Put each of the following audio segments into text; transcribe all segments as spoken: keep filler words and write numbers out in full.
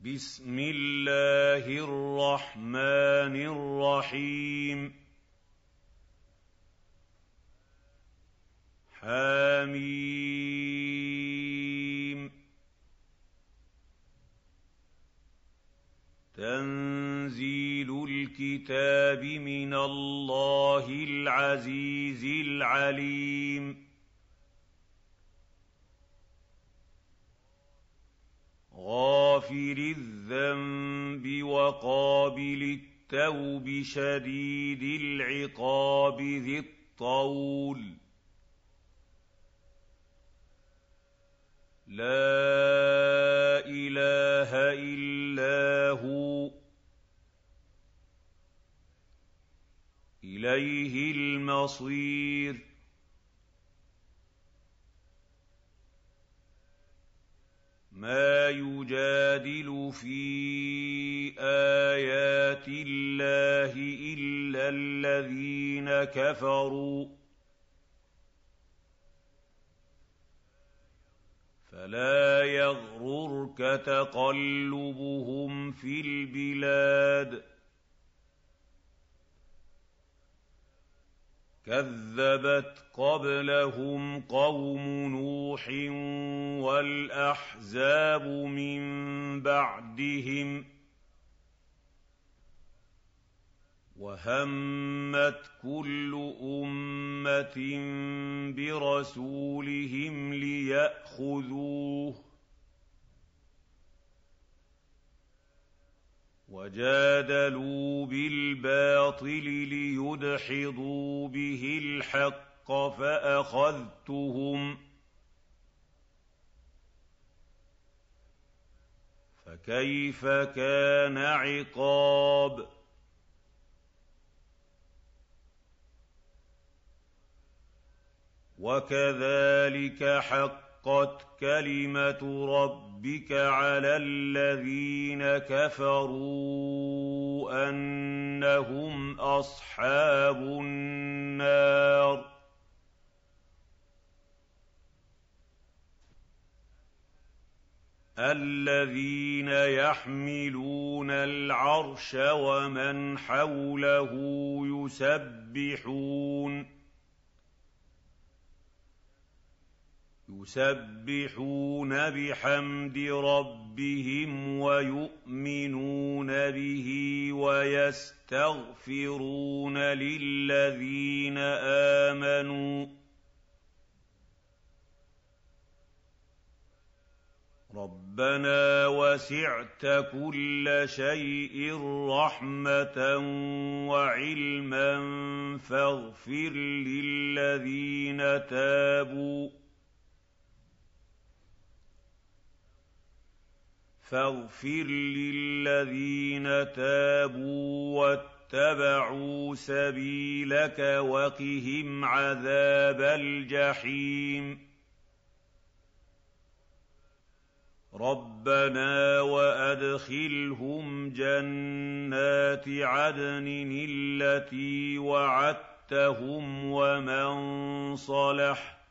بسم الله الرحمن الرحيم حم تنزيل الكتاب من الله العزيز العليم غافر الذنب وقابل التوب شديد العقاب ذي الطول لا إله إلا هو إليه المصير ما يجادل في آيات الله إلا الذين كفروا فلا يغررك تقلبهم في البلاد كذبت قبلهم قوم نوح والأحزاب من بعدهم وهمت كل أمة برسولهم ليأخذوه وجادلوا بالباطل ليدحضوا به الحق فأخذتهم فكيف كان عقاب وكذلك حقت كلمة ربك على الذين كفروا أنهم أصحاب النار الذين يحملون العرش ومن حوله يسبحون يسبحون بحمد ربهم ويؤمنون به ويستغفرون للذين آمنوا ربنا وسعت كل شيء رحمة وعلما فاغفر للذين تابوا فاغفر للذين تابوا واتبعوا سبيلك وقهم عذاب الجحيم ربنا وأدخلهم جنات عدن التي وعدتهم ومن صلح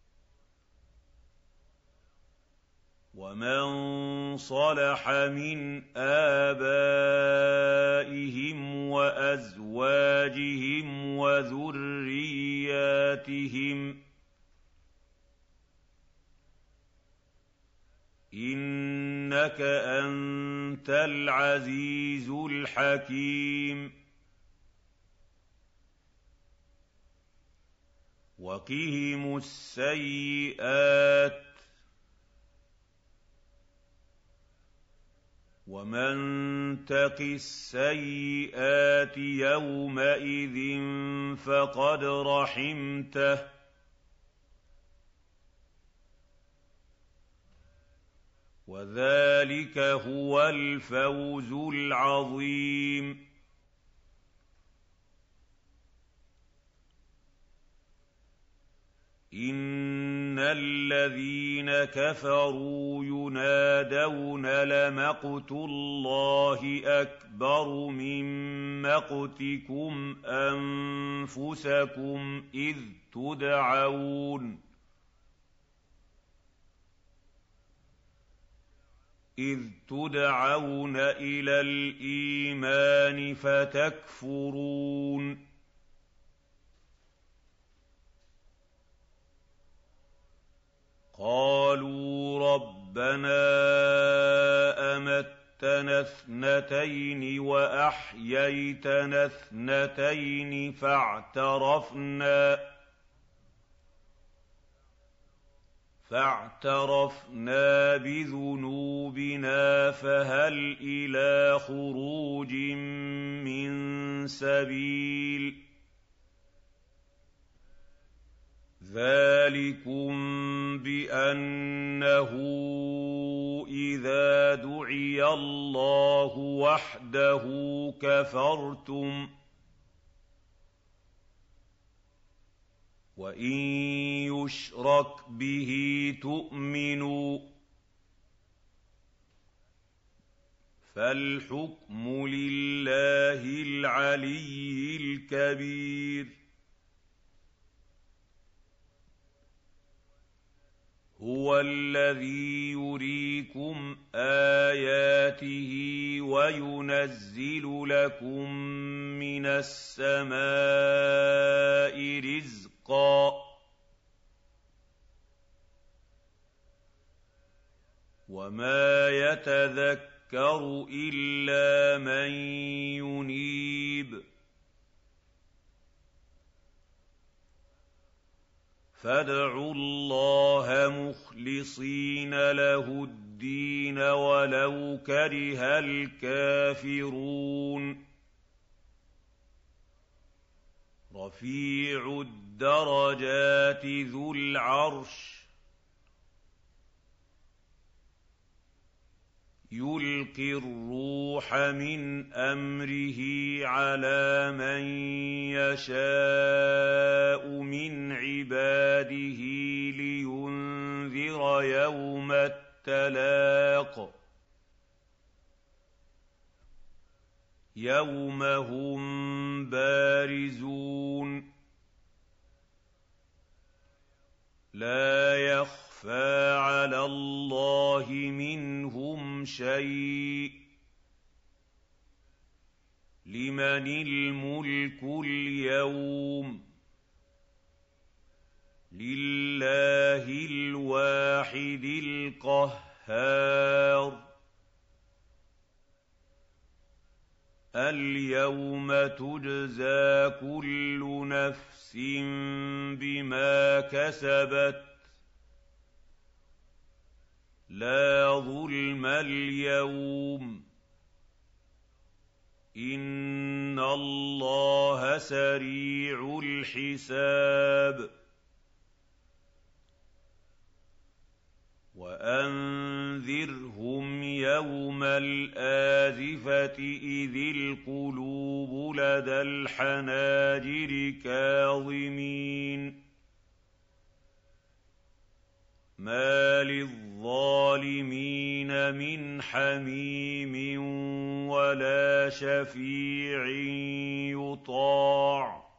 ومن صلح من آبائهم وأزواجهم وذرياتهم إنك أنت العزيز الحكيم وقهم السيئات ومن تق السيئات يومئذ فقد رحمته وذلك هو الفوز العظيم إن الذين كفروا ينادون لمقت الله أكبر من مقتكم أنفسكم إذ تدعون إِذْ تُدْعَوْنَ إِلَى الْإِيمَانِ فَتَكْفُرُونَ قَالُوا رَبَّنَا أَمَتَّنَا اثْنَتَيْنِ وَأَحْيَيْتَنَا اثْنَتَيْنِ فَاعْتَرَفْنَا فَاعْتَرَفْنَا بِذُنُوبِنَا فَهَلْ إِلَىٰ خُرُوجٍ مِّن سَبِيلٍ ذَٰلِكُم بِأَنَّهُ إِذَا دُعِيَ اللَّهُ وَحْدَهُ كَفَرْتُمْ وَإِن يُشْرَكْ بِهِ تُؤْمِنُوا فَالْحُكْمُ لِلَّهِ الْعَلِيِّ الْكَبِيرِ هُوَ الَّذِي يُرِيكُمْ آيَاتِهِ وَيُنَزِّلُ لَكُم مِّنَ السَّمَاءِ رِزْقًا وَمَا يَتَذَكَّرُ إِلَّا مَن يُنِيبُ فَادْعُوا اللَّهَ مُخْلِصِينَ لَهُ الدِّينَ وَلَوْ كَرِهَ الْكَافِرُونَ رَفِيعُ الدَّرَجَاتِ ذُو الْعَرْشِ يُلْقِي الرُّوحَ مِنْ أَمْرِهِ عَلَىٰ مَن يَشَاءُ مِنْ عِبَادِهِ لِيُنذِرَ يَوْمَ التَّلَاقِ يَوْمَ هُم بَارِزُونَ لَا يَخْفَىٰ عَلَى اللَّهِ مِنْهُمْ شَيْءٌ ۚ لِّمَنِ الْمُلْكُ الْيَوْمَ ۖ لِلَّهِ الْوَاحِدِ الْقَهَّارِ الْيَوْمَ تُجْزَىٰ كُلُّ نَفْسٍ بِمَا كَسَبَتْ ۚ لَا ظُلْمَ الْيَوْمَ ۚ إِنَّ اللَّهَ سَرِيعُ الْحِسَابِ وَأَنذِرْهُمْ يَوْمَ الْآزِفَةِ إِذِ الْقُلُوبُ لَدَى الْحَنَاجِرِ كَاظِمِينَ مَا لِلظَّالِمِينَ مِنْ حَمِيمٍ وَلَا شَفِيعٍ يُطَاعُ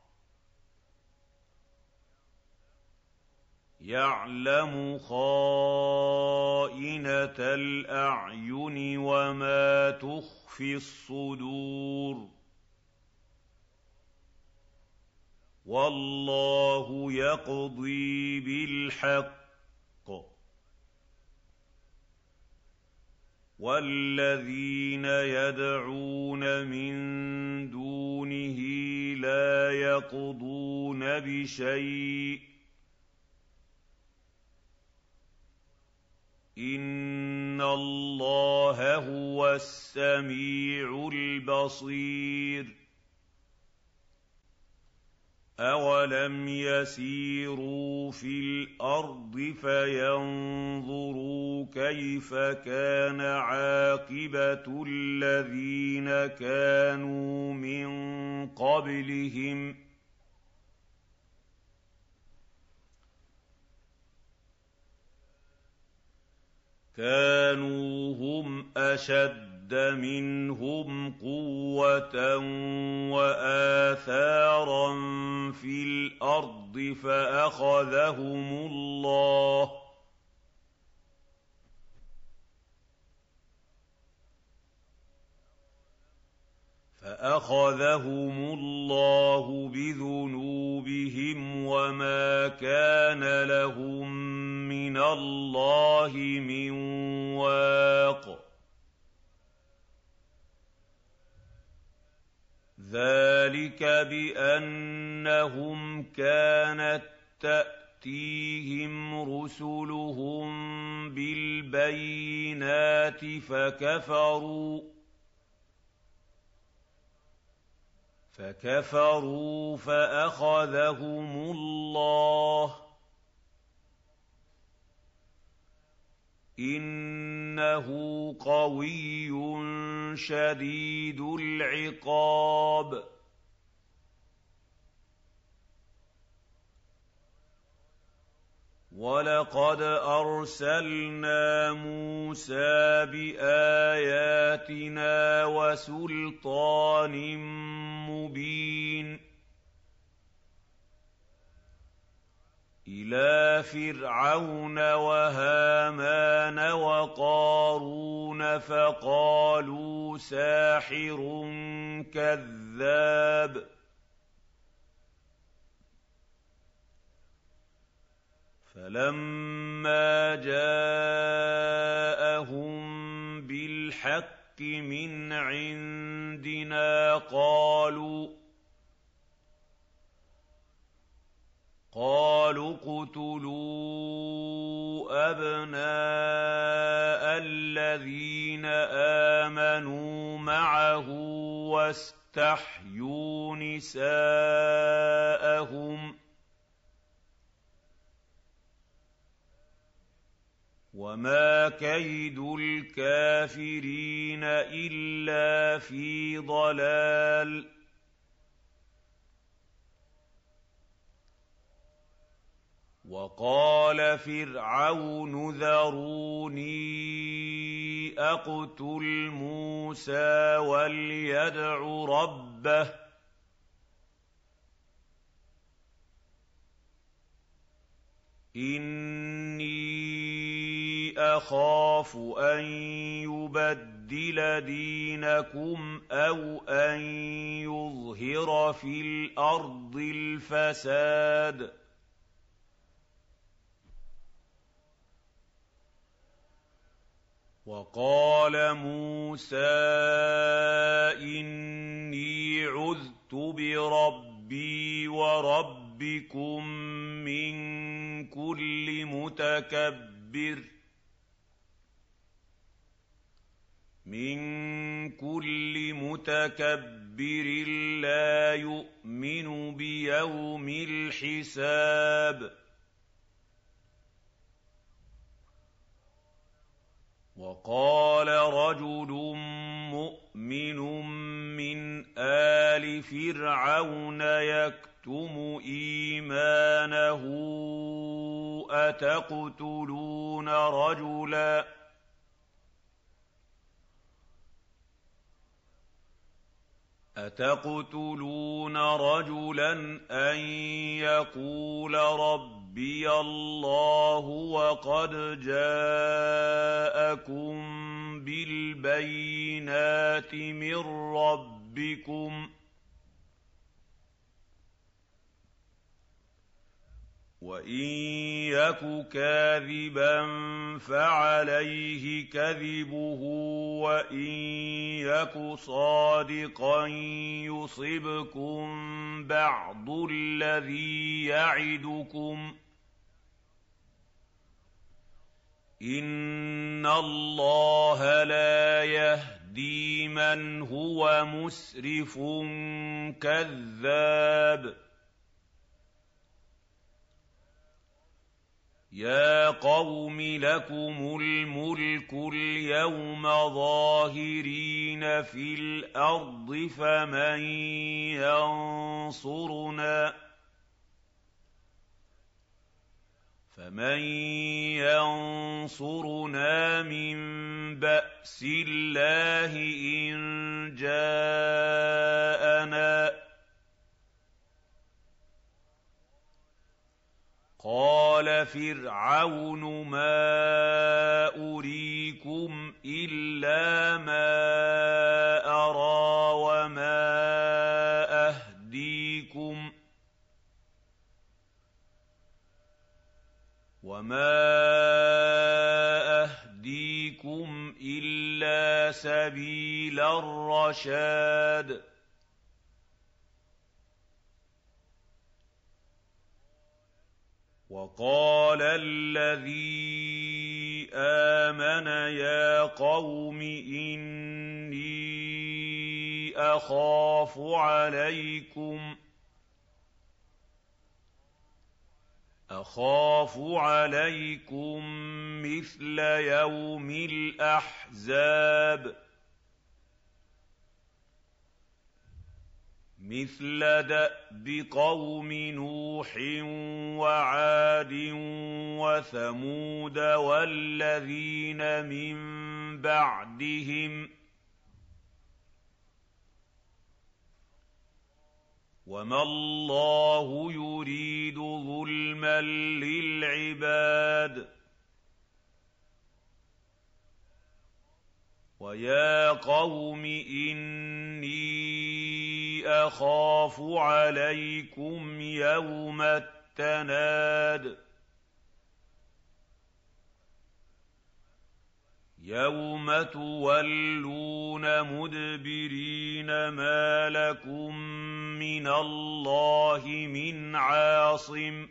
يَعْلَمُ خَائِنَةَ الْأَعْيُنِ وَمَا تُخْفِي الصُّدُورُ وَاللَّهُ يَقْضِي بِالْحَقِّ وَالَّذِينَ يَدْعُونَ مِن دُونِهِ لَا يَقْضُونَ بِشَيْءٍ ۗ إِنَّ اللَّهَ هُوَ السَّمِيعُ الْبَصِيرُ أَوَلَمْ يَسِيرُوا فِي الْأَرْضِ فَيَنظُرُوا كَيْفَ كَانَ عَاقِبَةُ الَّذِينَ كَانُوا مِن قَبْلِهِمْ ۚ كَانُوا هُمْ أَشَدَّ مِنْهُمْ قُوَّةً وَآثَارًا فِي الْأَرْضِ فَأَخَذَهُمُ اللَّهُ فأخذهم الله بذنوبهم وما كان لهم من الله من واق ذلك بأنهم كانت تأتيهم رسلهم بالبينات فكفروا فكفروا فأخذهم الله إنه قوي شديد العقاب وَلَقَدْ أَرْسَلْنَا مُوسَىٰ بِآيَاتِنَا وَسُلْطَانٍ مُّبِينٍ إِلَىٰ فِرْعَوْنَ وَهَامَانَ وَقَارُونَ فَقَالُوا سَاحِرٌ كَذَّابٌ فَلَمَّا جَاءَهُم بِالْحَقِّ مِنْ عِندِنَا قَالُوا قَالُوا اقْتُلُوا أَبْنَاءَ الَّذِينَ آمَنُوا مَعَهُ وَاسْتَحْيُوا نِسَاءَهُمْ ۚ وَمَا كَيْدُ الْكَافِرِينَ إِلَّا فِي ضَلَالٍ وَقَالَ فِرْعَوْنُ ذَرُونِي أَقْتُلْ مُوسَىٰ وَلْيَدْعُ رَبَّهُ إِنِّي أَخَافُ أَن يُبَدِّلَ دِينَكُمْ أَوْ أَن يُظْهِرَ فِي الْأَرْضِ الْفَسَادَ وَقَالَ مُوسَىٰ إِنِّي عُذْتُ بِرَبِّي وَرَبِّكُم مِّن كُلِّ مُتَكَبِّرٍ مِّن كُلِّ مُتَكَبِّرٍ لَّا يُؤْمِنُ بِيَوْمِ الْحِسَابِ وَقَالَ رَجُلٌ مُّؤْمِنٌ مِّنْ آلِ فِرْعَوْنَ يَكْتُمُ إِيمَانَهُ أَتَقْتُلُونَ رَجُلًا أَتَقْتُلُونَ رَجُلًا أَن يَقُولَ رَبِّيَ اللَّهُ وَقَدْ جَاءَكُم بِالْبَيِّنَاتِ مِن رَّبِّكُمْ ۖ وَإِن يَكُ كَاذِبًا فَعَلَيْهِ كَذِبُهُ وَإِن يَكُ صَادِقًا يُصِبْكُم بَعْضُ الَّذِي يَعِدُكُمْ ۖ إِنَّ اللَّهَ لَا يَهْدِي مَنْ هُوَ مُسْرِفٌ كَذَّابٌ يَا قَوْمِ لَكُمُ الْمُلْكُ الْيَوْمَ ظَاهِرِينَ فِي الْأَرْضِ فَمَن يَنصُرُنَا فَمَن يَنصُرُنَا مِن بَأْسِ اللَّهِ إِن جَاءَنَا ۚ قَالَ فِرْعَوْنُ مَا أُرِيكُمْ إِلَّا مَا أَرَىٰ وَمَا إِلَّا سَبِيلَ الرَّشَادِ وَقَالَ الَّذِي آمَنَ يَا قَوْمِ إِنِّي أَخَافُ عَلَيْكُمْ أَخَافُ عَلَيْكُم مِّثْلَ يَوْمِ الْأَحْزَابِ مِثْلَ دَأْبِ قَوْمِ نُوحٍ وَعَادٍ وَثَمُودَ وَالَّذِينَ مِن بَعْدِهِمْ ۚ وَمَا اللَّهُ يُرِيدُ ظُلْمًا لِّلْعِبَادِ وَيَا قَوْمِ إِنِّي أَخَافُ عَلَيْكُمْ يَوْمَ التَّنَادِ يَوْمَ تُوَلُّونَ مُدْبِرِينَ مَا لَكُم مِّنَ اللَّهِ مِنْ عَاصِمٍ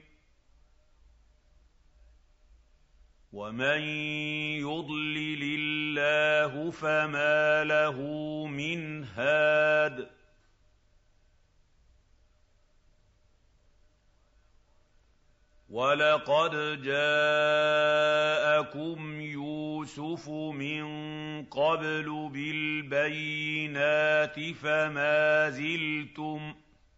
وَمَن يُضْلِلِ اللَّهُ فَمَا لَهُ مِنْ هَادٍ وَلَقَدْ جَاءَكُمْ يُوسُفُ مِن قَبْلُ بِالْبَيِّنَاتِ فَمَا زِلْتُمْ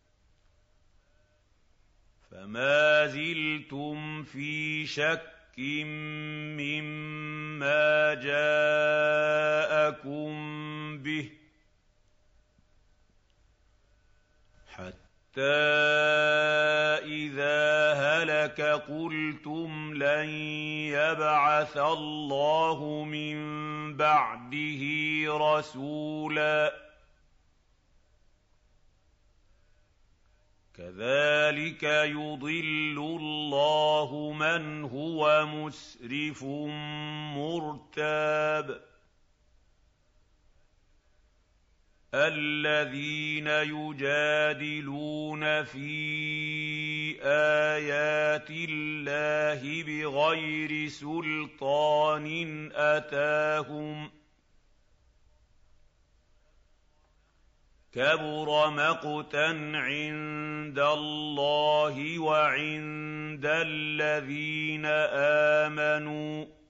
فَمَا زِلْتُمْ فِي شَكٍّ مِّمَّا جَاءَكُم بِهِ حَتَّىٰ إِذَا هَلَكَ قُلْتُمْ لَن يَبْعَثَ اللَّهُ مِن بَعْدِهِ رَسُولًا ۚ كَذَٰلِكَ يُضِلُّ اللَّهُ مَنْ هُوَ مُسْرِفٌ مُّرْتَابٌ الَّذِينَ يُجَادِلُونَ فِي آيَاتِ اللَّهِ بِغَيْرِ سُلْطَانٍ أَتَاهُمْ ۖ كَبُرَ مَقْتًا عِندَ اللَّهِ وَعِندَ الَّذِينَ آمَنُوا ۚ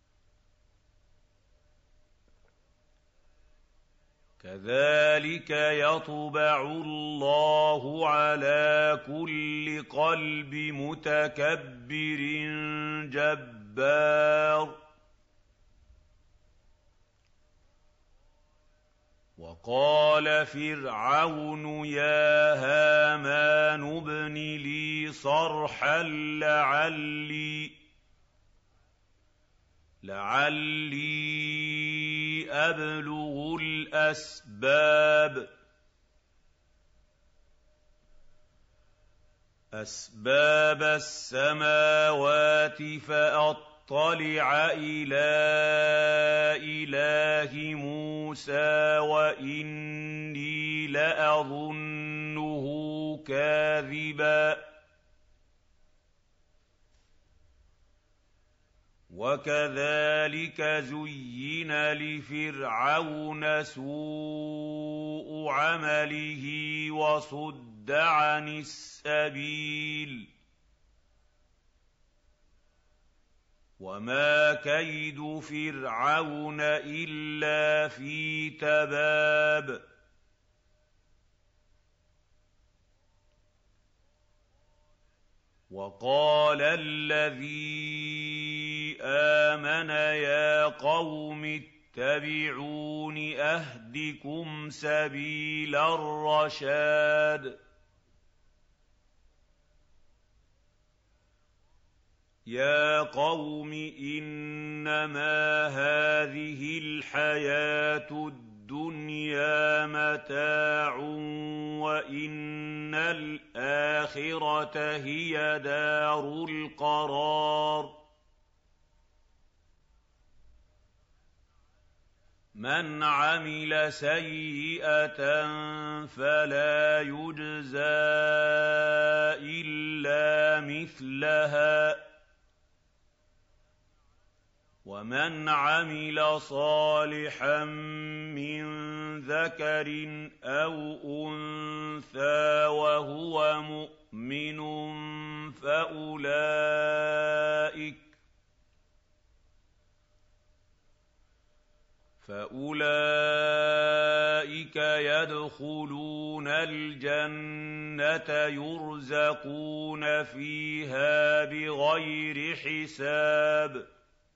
كَذَٰلِكَ يَطْبَعُ اللَّهُ عَلَىٰ كُلِّ قَلْبِ مُتَكَبِّرٍ جَبَّارٍ وَقَالَ فِرْعَوْنُ يَا هَامَانُ ابْنِ لِي صَرْحًا لَّعَلِّي لَعَلِّي أَبْلُغُ الْأَسْبَابَ أَسْبَابَ السَّمَاوَاتِ فَأَطَّلِعَ إِلَىٰ إِلَٰهِ مُوسَىٰ وَإِنِّي لَأَظُنُّهُ كَاذِبًا وَكَذَٰلِكَ زُيِّنَ لِفِرْعَوْنَ سُوءُ عَمَلِهِ وَصُدَّ عَنِ السَّبِيلِ وَمَا كَيْدُ فِرْعَوْنَ إِلَّا فِي تَبَابٍ وَقَالَ الَّذِي آمَنَ يَا قَوْمِ اتَّبِعُونِ أَهْدِكُمْ سَبِيلَ الرَّشَادِ يَا قَوْمِ إِنَّمَا هَٰذِهِ الْحَيَاةُ الدُّنْيَا مَتَاعٌ وَإِنَّ الْآخِرَةَ هِيَ دَارُ الْقَرَارِ مَنْ عَمِلَ سَيِّئَةً فَلَا يُجْزَىٰ إِلَّا مِثْلَهَا ۖ وَمَنْ عَمِلَ صَالِحًا مِّن ذَكَرٍ أَوْ أُنثَىٰ وَهُوَ مُؤْمِنٌ فَأُولَٰئِكَ فَأُولَٰئِكَ يَدْخُلُونَ الْجَنَّةَ يُرْزَقُونَ فِيهَا بِغَيْرِ حِسَابٍ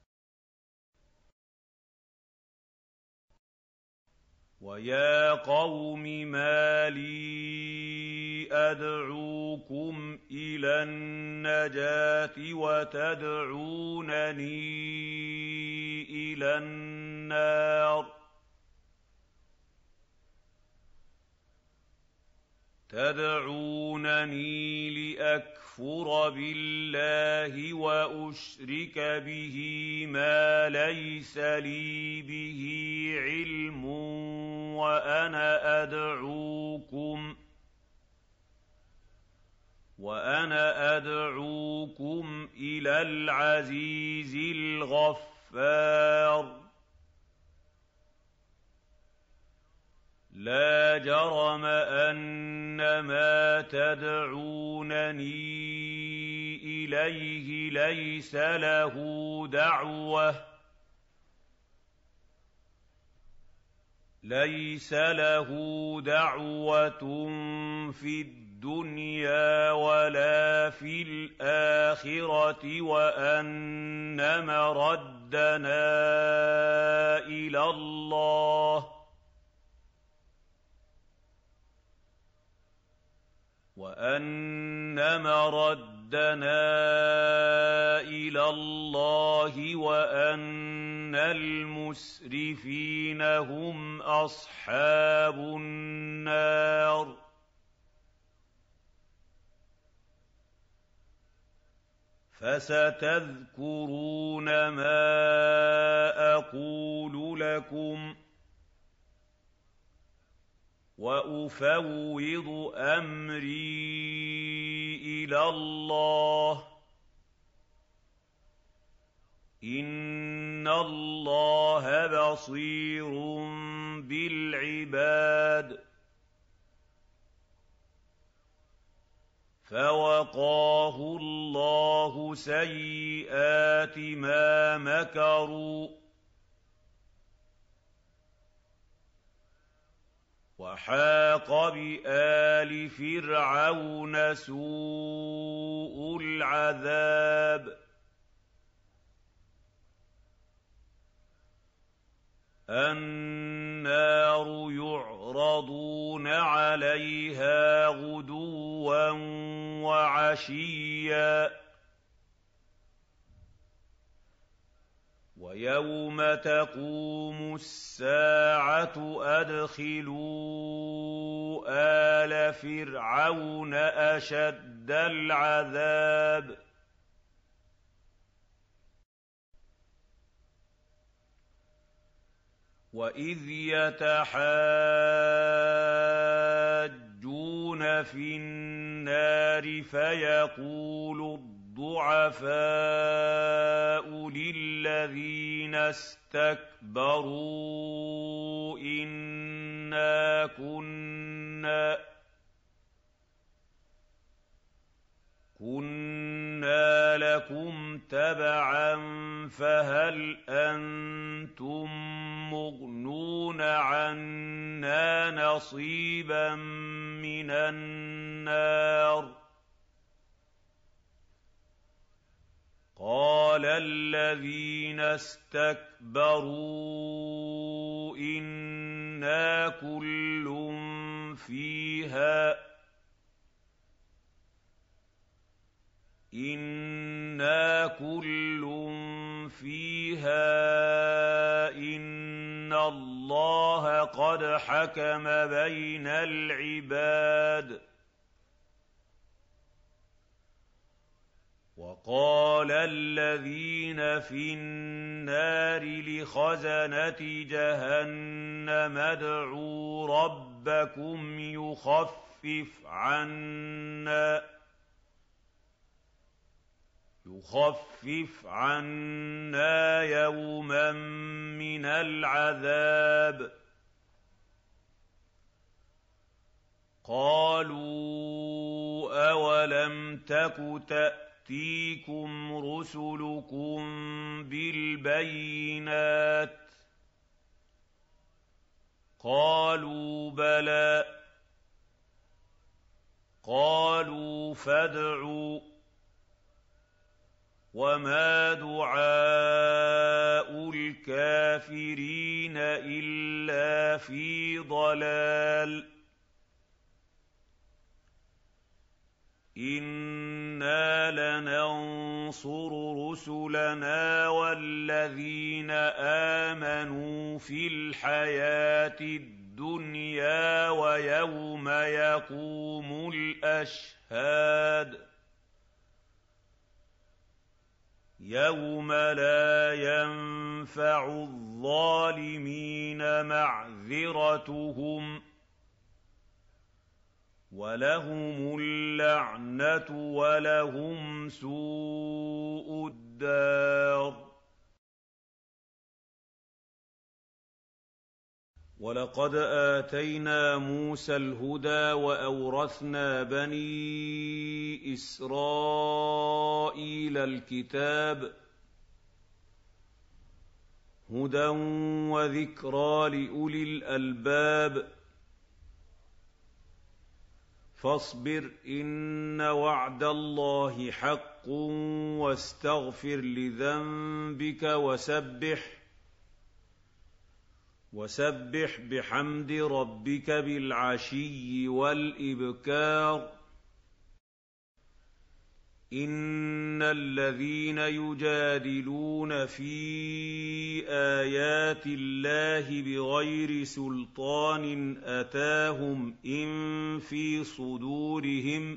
وَيَا قَوْمِ مَا لِي أَدْعُوكُمْ إِلَى النَّجَاةِ وَتَدْعُونَنِي إِلَى النَّارِ تَدْعُونَنِي لِأَكْفُرَ بِاللَّهِ وَأُشْرِكَ بِهِ مَا لَيْسَ لِي بِهِ عِلْمٌ وَأَنَا أَدْعُوكُمْ وَأَنَا أَدْعُوكُمْ إِلَى الْعَزِيزِ الْغَفَّارِ لَا جَرَمَ أَنَّمَا تَدْعُونَنِي إِلَيْهِ لَيْسَ لَهُ دَعْوَةٌ لَيْسَ لَهُ دَعْوَةٌ فِي الدُّنْيَا وَلَا فِي الْآخِرَةِ وَأَنَّ مَرَدَّنَا إِلَى اللَّهِ وَأَنَّ مَرَدَّنَا إِلَى اللَّهِ وَأَنَّ الْمُسْرِفِينَ هُمْ أَصْحَابُ النَّارِ فَسَتَذْكُرُونَ مَا أَقُولُ لَكُمْ وَأُفَوِّضُ أَمْرِي إِلَى اللَّهِ ۚ إِنَّ اللَّهَ بَصِيرٌ بِالْعِبَادِ فَوَقَاهُ اللَّهُ سَيِّئَاتِ مَا مَكَرُوا ۖ وَحَاقَ بِآلِ فِرْعَوْنَ سُوءُ الْعَذَابِ النَّارُ يُعْرَضُونَ عَلَيْهَا غُدُوًّا وَعَشِيًّا وَيَوْمَ تَقُومُ السَّاعَةُ أَدْخِلُوا آلَ فِرْعَوْنَ أَشَدَّ الْعَذَابِ وَإِذْ يَتَحَاجُّونَ فِي النَّارِ فَيَقُولُ الضُّعَفَاءُ لِلَّذِينَ اسْتَكْبَرُوا إِنَّا كُنَّا كُنَّا لَكُمْ تَبَعًا فَهَلْ أَنتُم مُّغْنُونَ عَنَّا نَصِيبًا مِّنَ النَّارِ قَالَ الَّذِينَ اسْتَكْبَرُوا إِنَّا كُلٌّ فِيهَا إِنَّا كُلٌّ فِيهَا إِنَّ اللَّهَ قَدْ حَكَمَ بَيْنَ الْعِبَادِ وَقَالَ الَّذِينَ فِي النَّارِ لِخَزَنَةِ جَهَنَّمَ ادْعُوا رَبَّكُمْ يُخَفِّفْ عَنَّا يُخَفِّفْ عَنَّا يَوْمًا مِّنَ الْعَذَابِ قَالُوا أَوَلَمْ تَكُ تَأْتِيكُمْ رُسُلُكُم بِالْبَيِّنَاتِ ۖ قَالُوا بَلَىٰ ۚ قَالُوا فَادْعُوا ۗ وَمَا دُعَاءُ الْكَافِرِينَ إِلَّا فِي ضَلَالٍ إِنَّا لَنَنصُرُ رُسُلَنَا وَالَّذِينَ آمَنُوا فِي الْحَيَاةِ الدُّنْيَا وَيَوْمَ يَقُومُ الْأَشْهَادُ يَوْمَ لَا يَنفَعُ الظَّالِمِينَ مَعْذِرَتُهُمْ وَلَهُمُ اللَّعْنَةُ وَلَهُمْ سُوءُ الدَّارِ وَلَقَدْ آتَيْنَا مُوسَى الْهُدَىٰ وَأَوْرَثْنَا بَنِي إِسْرَائِيلَ الْكِتَابَ هُدًى وَذِكْرَىٰ لِأُولِي الْأَلْبَابِ فاصبر إن وعد الله حق واستغفر لذنبك وسبح وسبح بحمد ربك بالعشي والإبكار إن الذين يجادلون في آيات الله بغير سلطان أتاهم إن في صدورهم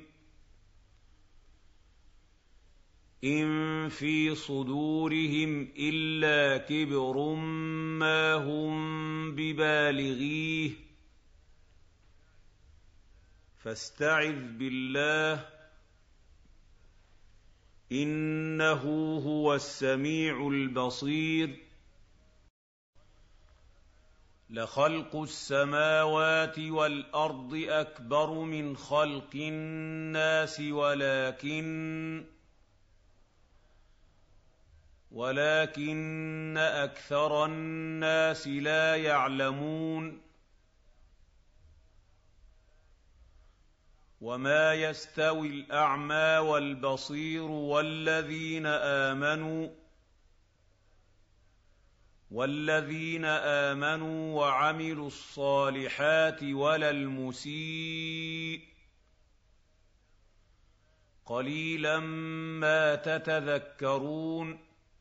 إن في صدورهم إلا كبر ما هم ببالغيه فاستعذ بالله إنه هو السميع البصير لخلق السماوات والأرض أكبر من خلق الناس ولكن ولكن أكثر الناس لا يعلمون وما يستوي الأعمى والبصير والذين آمنوا والذين آمنوا وعملوا الصالحات ولا المسيء قليلا ما تتذكرون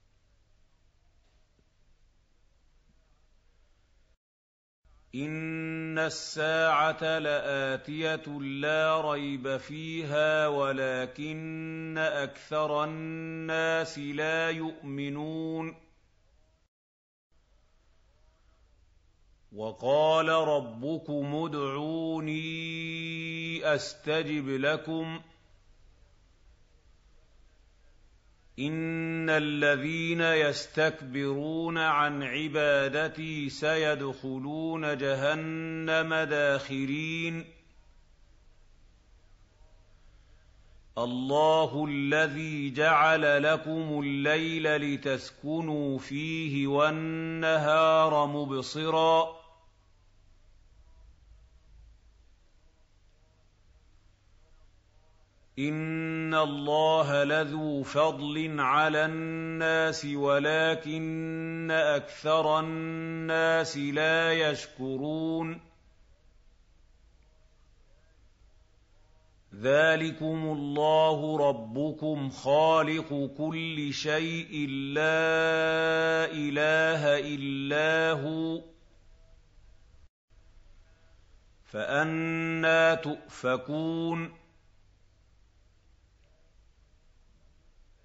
إن الساعة لآتية لا ريب فيها ولكن أكثر الناس لا يؤمنون وقال ربكم ادعوني أستجب لكم إن الذين يستكبرون عن عبادتي سيدخلون جهنم داخرين الله الذي جعل لكم الليل لتسكنوا فيه والنهار مبصرا إن الله لذو فضل على الناس ولكن أكثر الناس لا يشكرون ذلكم الله ربكم خالق كل شيء لا إله إلا هو فأنى تؤفكون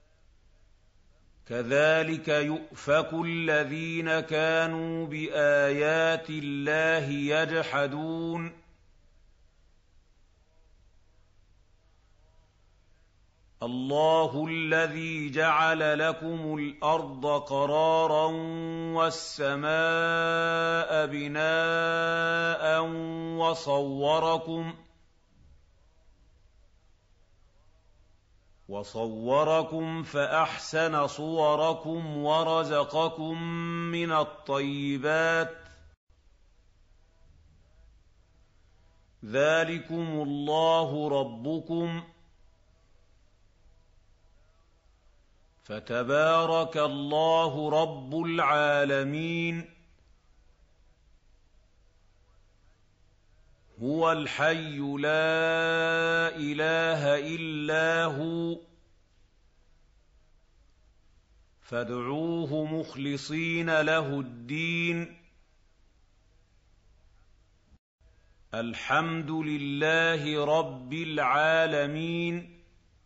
كَذَٰلِكَ يُؤْفَكُ الَّذِينَ كَانُوا بِآيَاتِ اللَّهِ يَجْحَدُونَ اللَّهُ الَّذِي جَعَلَ لَكُمُ الْأَرْضَ قَرَارًا وَالسَّمَاءَ بِنَاءً وَصَوَّرَكُمْ وَصَوَّرَكُمْ فَأَحْسَنَ صُوَرَكُمْ وَرَزَقَكُم مِّنَ الطَّيِّبَاتِ ۚ ذَٰلِكُمُ اللَّهُ رَبُّكُمْ ۖ فَتَبَارَكَ اللَّهُ رَبُّ الْعَالَمِينَ هُوَ الْحَيُّ لَا إِلَٰهَ إِلَّا هُوَ فَادْعُوهُ مُخْلِصِينَ لَهُ الدِّينَ الْحَمْدُ لِلَّهِ رَبِّ الْعَالَمِينَ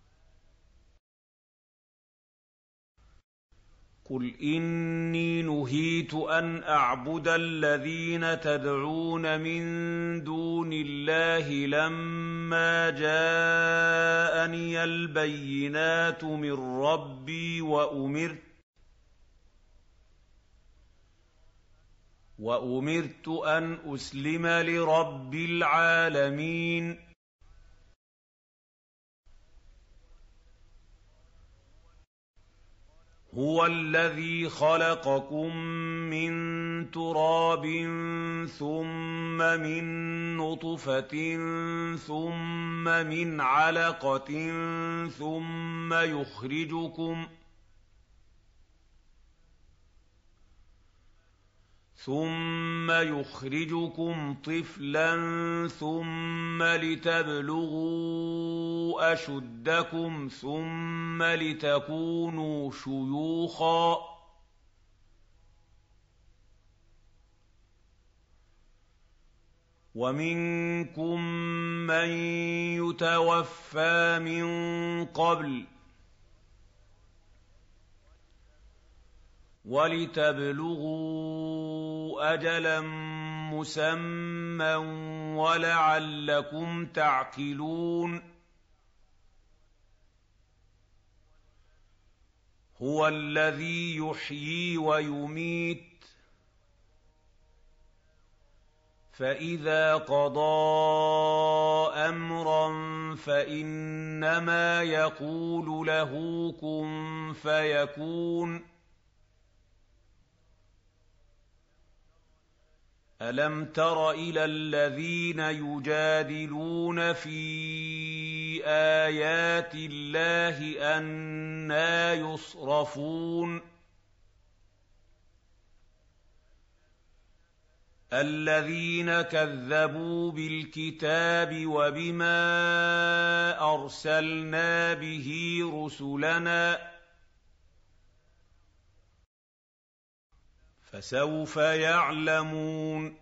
قُلْ إِنِّي نُهِيتُ أَنْ أَعْبُدَ الَّذِينَ تَدْعُونَ مِن دُونِ اللَّهِ لَمَّا جَاءَنِيَ الْبَيِّنَاتُ مِن رَّبِّي وَأُمِرْتُ وَأُمِرْتُ أَنْ أُسْلِمَ لِرَبِّ الْعَالَمِينَ هُوَ الَّذِي خَلَقَكُم مِّن تُرَابٍ ثُمَّ مِن نُّطْفَةٍ ثُمَّ مِنْ عَلَقَةٍ ثُمَّ يُخْرِجُكُمْ ثُمَّ يُخْرِجُكُمْ طِفْلًا ثُمَّ لِتَبْلُغُوا أَشُدَّكُمْ ثُمَّ لِتَكُونُوا شُيُوخًا ۚ وَمِنكُم مَّن يُتَوَفَّىٰ مِن قَبْلُ ۖ وَلِتَبْلُغُوا أَجَلًا مُّسَمًّى وَلَعَلَّكُمْ تَعْقِلُونَ هُوَ الَّذِي يُحْيِي وَيُمِيتُ ۖ فَإِذَا قَضَىٰ أَمْرًا فَإِنَّمَا يَقُولُ لَهُ كُن فَيَكُونُ أَلَمْ تَرَ إِلَى الَّذِينَ يُجَادِلُونَ فِي آيَاتِ اللَّهِ أَنَّىٰ يُصْرَفُونَ الَّذِينَ كَذَّبُوا بِالْكِتَابِ وَبِمَا أَرْسَلْنَا بِهِ رُسُلَنَا ۖ فَسَوْفَ يَعْلَمُونَ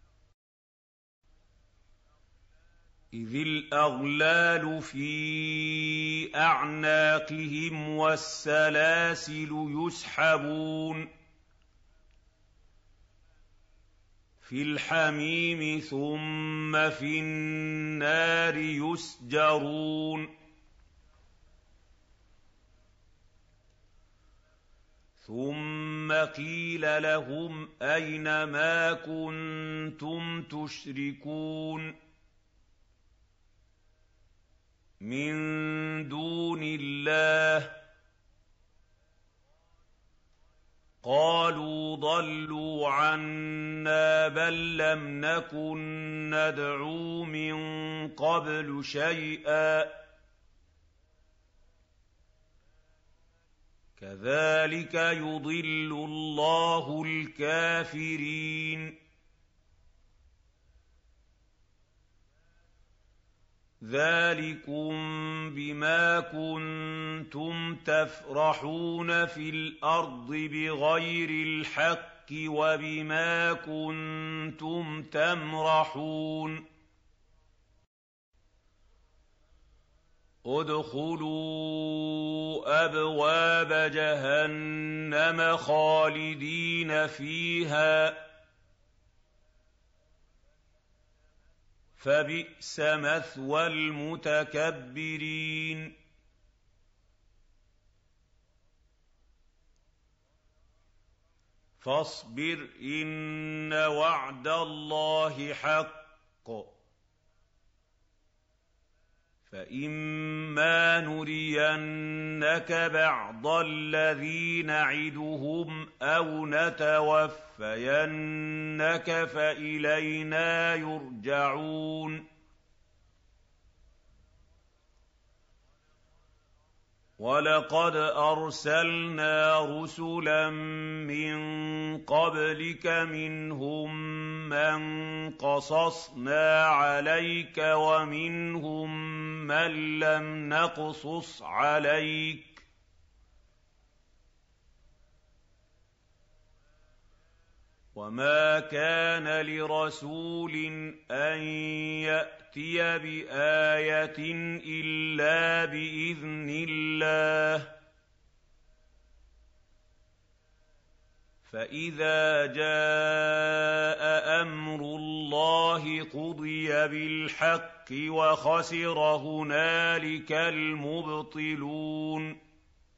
إِذِ الْأَغْلَالُ فِي أَعْنَاقِهِمْ وَالسَّلَاسِلُ يُسْحَبُونَ فِي الْحَمِيمِ ثُمَّ فِي النَّارِ يُسْجَرُونَ ثُمَّ قِيلَ لَهُمْ أَيْنَ مَا كُنتُمْ تُشْرِكُونَ مِن دُونِ اللَّهِ ۖ قَالُوا ضَلُّوا عَنَّا بَل لَّمْ نَكُن نَّدْعُو مِن قَبْلُ شَيْئًا ۚ كَذَٰلِكَ يُضِلُّ اللَّهُ الْكَافِرِينَ ذَٰلِكُم بِمَا كُنتُمْ تَفْرَحُونَ فِي الْأَرْضِ بِغَيْرِ الْحَقِّ وَبِمَا كُنتُمْ تَمْرَحُونَ ادْخُلُوا أَبْوَابَ جَهَنَّمَ خَالِدِينَ فِيهَا فَبِئْسَ مَثْوَى الْمُتَكَبِّرِينَ فاصبر إن وعد الله حق فإما نرينك بعض الذي نعدهم أو نتوفينك فإلينا يرجعون وَلَقَدْ أَرْسَلْنَا رُسُلًا مِّن قَبْلِكَ مِنْهُم مَّن قَصَصْنَا عَلَيْكَ وَمِنْهُم مَّن لَّمْ نَقْصُصْ عَلَيْكَ ۗ وَمَا كَانَ لِرَسُولٍ أَن يَأْتِيَ بِآيَةٍ إِلَّا بِإِذْنِ اللَّهِ ۚ فَإِذَا جَاءَ أَمْرُ اللَّهِ قُضِيَ بِالْحَقِّ وَخَسِرَ هُنَالِكَ الْمُبْطِلُونَ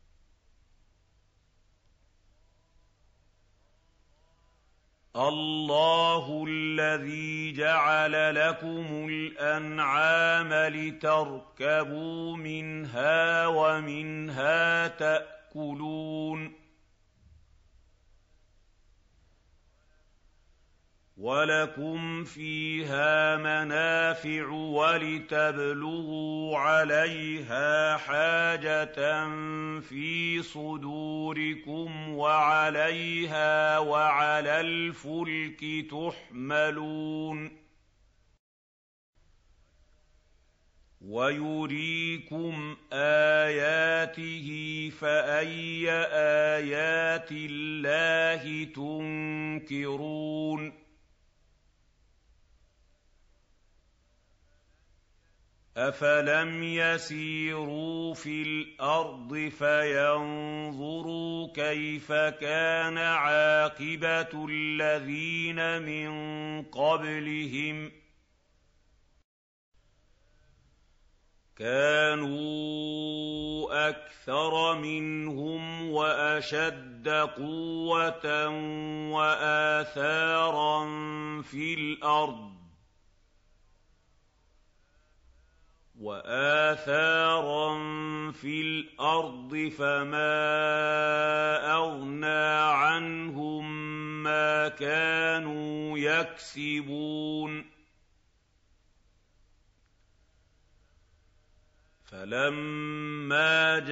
اللَّهُ الَّذِي جَعَلَ لَكُمُ الْأَنْعَامَ لِتَرْكَبُوا مِنْهَا وَمِنْهَا تَأْكُلُونَ وَلَكُمْ فِيهَا مَنَافِعُ وَلِتَبْلُغُوا عَلَيْهَا حَاجَةً فِي صُدُورِكُمْ وَعَلَيْهَا وَعَلَى الْفُلْكِ تُحْمَلُونَ وَيُرِيكُمْ آيَاتِهِ فَأَيَّ آيَاتِ اللَّهِ تُنكِرُونَ أَفَلَمْ يَسِيرُوا فِي الْأَرْضِ فَيَنظُرُوا كَيْفَ كَانَ عَاقِبَةُ الَّذِينَ مِن قَبْلِهِمْ ۚ كَانُوا أَكْثَرَ مِنْهُمْ وَأَشَدَّ قُوَّةً وَآثَارًا فِي الْأَرْضِ وآثارا في الأرض فما أغنى عنهم ما كانوا يكسبون فلما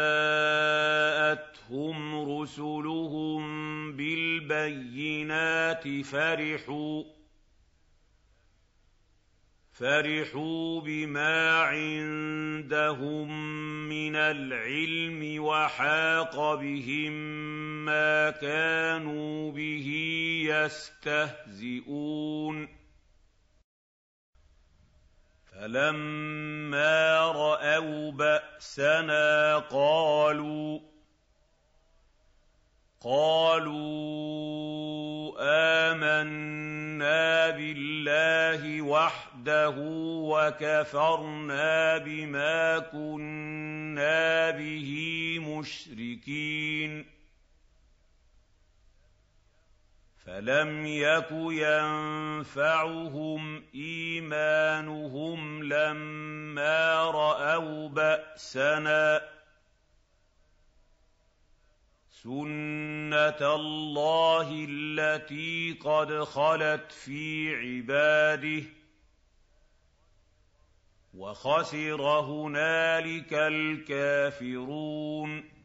جاءتهم رسلهم بالبينات فرحوا فَرِحُوا بِمَا عِندَهُم مِّنَ الْعِلْمِ وَحَاقَ بِهِم مَّا كَانُوا بِهِ يَسْتَهْزِئُونَ فَلَمَّا رَأَوْا بَأْسَنَا قَالُوا قَالُوا آمَنَّا بِاللَّهِ وَحْدَهُ وَكَفَرْنَا بِمَا كُنَّا بِهِ مُشْرِكِينَ فَلَمْ يَكُ يَنفَعُهُمْ إِيمَانُهُمْ لَمَّا رَأَوْا بَأْسَنَا ۖ سُنَّتَ اللَّهِ الَّتِي قَدْ خَلَتْ فِي عِبَادِهِ ۖ وَخَسِرَ هُنَالِكَ الْكَافِرُونَ